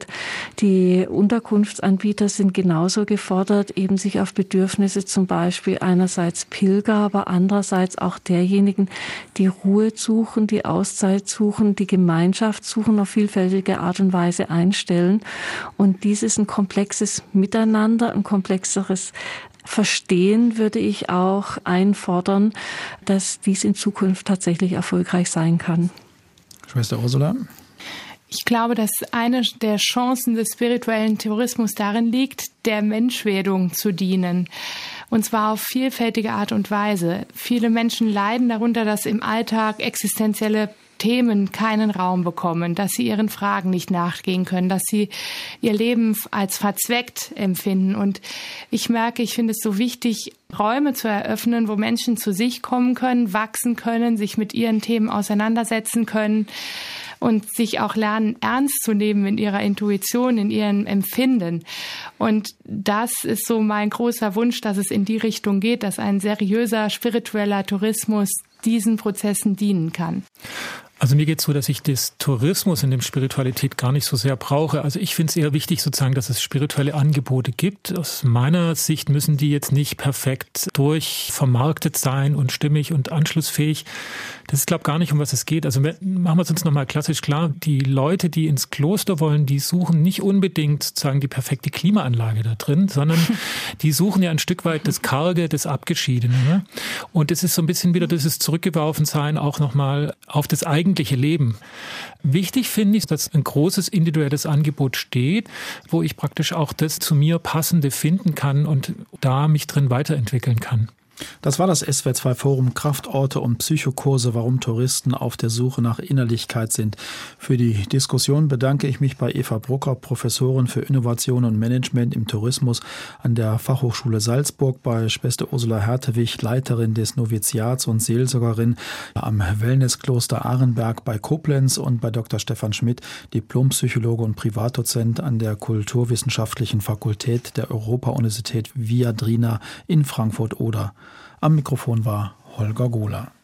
Die Unterkunftsanbieter sind genauso gefordert, eben sich auf Bedürfnisse zum Beispiel einerseits Pilger, aber andererseits auch derjenigen, die Ruhe suchen, die Auszeit suchen, die Gemeinschaft suchen, auf vielfältige Art und Weise einstellen. Und dies ist ein komplexes Miteinander, ein komplexeres Verstehen, würde ich auch einfordern, dass dies in Zukunft tatsächlich erfolgreich sein kann. Schwester Ursula? Ich glaube, dass eine der Chancen des spirituellen Tourismus darin liegt, der Menschwerdung zu dienen. Und zwar auf vielfältige Art und Weise. Viele Menschen leiden darunter, dass im Alltag existenzielle Themen keinen Raum bekommen, dass sie ihren Fragen nicht nachgehen können, dass sie ihr Leben als verzweckt empfinden. Und ich merke, ich finde es so wichtig, Räume zu eröffnen, wo Menschen zu sich kommen können, wachsen können, sich mit ihren Themen auseinandersetzen können und sich auch lernen, ernst zu nehmen in ihrer Intuition, in ihrem Empfinden. Und das ist so mein großer Wunsch, dass es in die Richtung geht, dass ein seriöser spiritueller Tourismus diesen Prozessen dienen kann. Also mir geht es so, dass ich das Tourismus in dem Spiritualität gar nicht so sehr brauche. Also ich finde es eher wichtig sozusagen, dass es spirituelle Angebote gibt. Aus meiner Sicht müssen die jetzt nicht perfekt durchvermarktet sein und stimmig und anschlussfähig. Das ist, glaube ich, gar nicht, um was es geht. Also machen wir es uns nochmal klassisch klar. Die Leute, die ins Kloster wollen, die suchen nicht unbedingt sozusagen die perfekte Klimaanlage da drin, sondern die suchen ja ein Stück weit das Karge, das Abgeschiedene. Ne? Und es ist so ein bisschen wieder dieses Zurückgeworfensein auch nochmal auf das eigene eigentliche Leben. Wichtig finde ich, dass ein großes individuelles Angebot steht, wo ich praktisch auch das zu mir Passende finden kann und da mich drin weiterentwickeln kann. Das war das SWR2 Forum Kraftorte und Psychokurse, warum Touristen auf der Suche nach Innerlichkeit sind. Für die Diskussion bedanke ich mich bei Eva Brucker, Professorin für Innovation und Management im Tourismus an der Fachhochschule Salzburg, bei Schwester Ursula Hertewig, Leiterin des Noviziats und Seelsorgerin am Wellnesskloster Arenberg bei Koblenz, und bei Dr. Stefan Schmidt, Diplompsychologe und Privatdozent an der Kulturwissenschaftlichen Fakultät der Europa-Universität Viadrina in Frankfurt-Oder. Am Mikrofon war Holger Gohler.